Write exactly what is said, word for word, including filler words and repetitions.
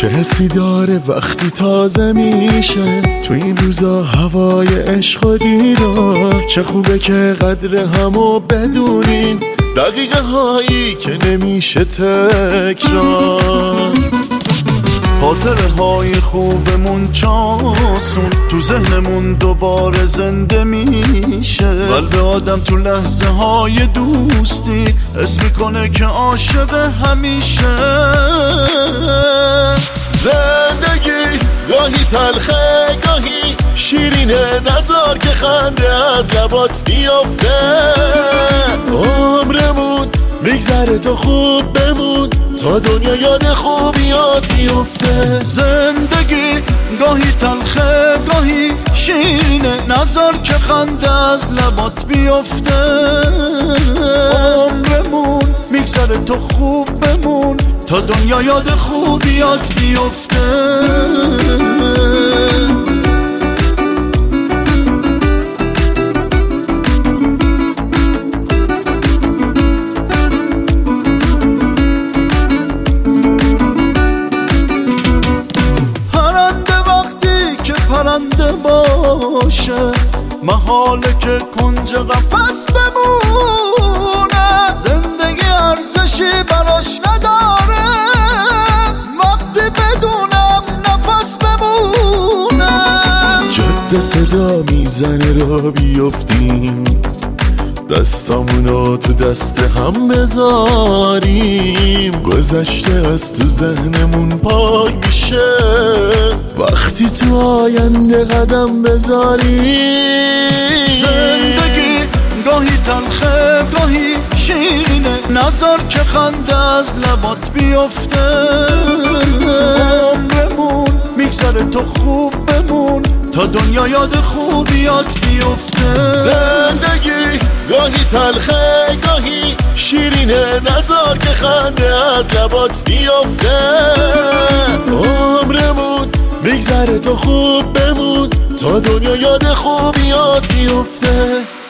چه حسی داره وقتی تازه میشه تو این روزا هوای عشق و دیدار. چه خوبه که قدر همو بدونین، دقیقه هایی که نمیشه تکرار. خاطره های خوبمون چاسون تو ذهنمون دوباره زنده میشه. قلب آدم تو لحظه های دوستی حس میکنه که عاشق همیشه. زندگی گاهی تلخه گاهی شیرینه، نذار که خنده از لبات بیافته. عمرمون میگذره تو خوب بمون تا دنیا یاد خوبیات بیفته. زندگی گاهی تلخه گاهی شیرینه، نذار که خنده از لبات بیفته. عمرمون میگذره تو خوب بمون تا دنیا یاد خوبیات بیفته. پرنده باشه محاله که کنج قفس بمونه. زندگی ارزشی براش نداره وقتی بدونم نفس بمونه. جاده صدا میزنه را بیفتیم، دستامونو تو دست هم بذاریم. گذشته از تو ذهنمون پاک میشه وقتی تو آینده قدم بذاریم. زندگی گاهی تلخه گاهی شیرینه، نذار که خنده از لبات بیفته. عمرمون میگذره تو خوب بمون تا دنیا یاد خوبیات بیفته. زندگی گاهی تلخه گاهی شیرینه، نذار که خنده از لبات بیفته. عمرمون میگذره تو خوب بمون تا دنیا یاد خوبیات بیفته.